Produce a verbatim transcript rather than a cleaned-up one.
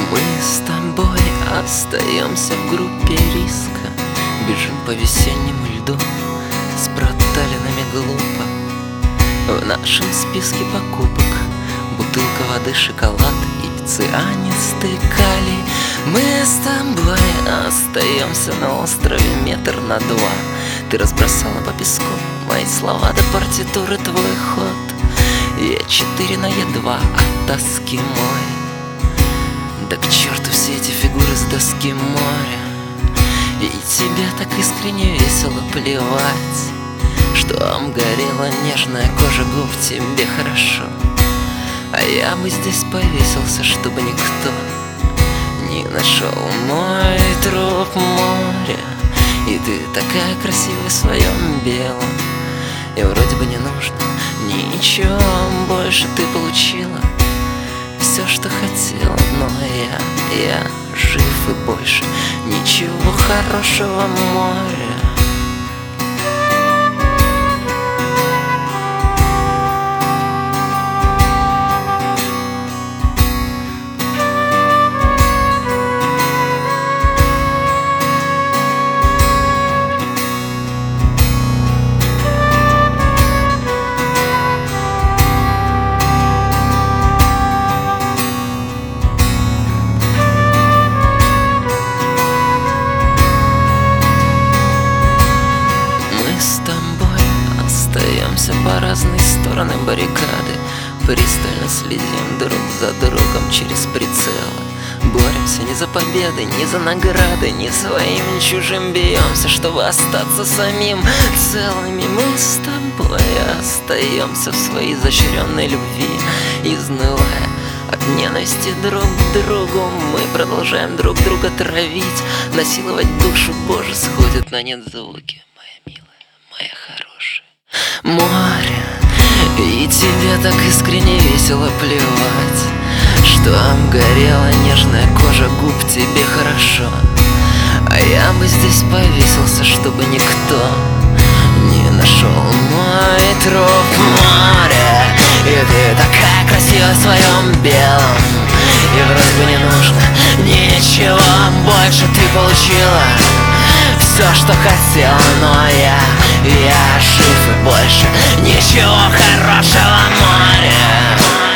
Мы с тобой остаемся в группе риска, бежим по весеннему льду с проталинами глупо. В нашем списке покупок бутылка воды, шоколад и цианистый калий. Мы с тобой остаемся на острове метр на два. Ты разбросала по песку мои слова до партитуры твой ход. Я четыре на Е два от тоски мой. Да к черту все эти фигуры с доски моря. И тебе так искренне весело плевать, что обгорела нежная кожа губ, тебе хорошо. А я бы здесь повесился, чтобы никто не нашел мой труп моря. И ты такая красивая в своем белом, и вроде бы не нужно ничего больше. Ты получила все, что хотела, но я, я жив и больше ничего хорошего моря. Остаемся по разные стороны баррикады, пристально следим друг за другом через прицелы. Боремся не за победы, не за награды, не своим, ни чужим. Бьемся, чтобы остаться самим целыми. Мы с тобой остаемся в своей изощренной любви, изнывая от ненависти друг к другу. Мы продолжаем друг друга травить, насиловать душу. Боже, сходят на нет звуки, моя милая, моя хорошая. Море, и тебе так искренне весело плевать, что обгорела нежная кожа губ, тебе хорошо. А я бы здесь повесился, чтобы никто не нашел мой труп моря. И ты такая красивая в своем белом, и вроде бы не нужно ничего больше. Ты получила все, что хотела, но я, я жив и больше ничего хорошего моря.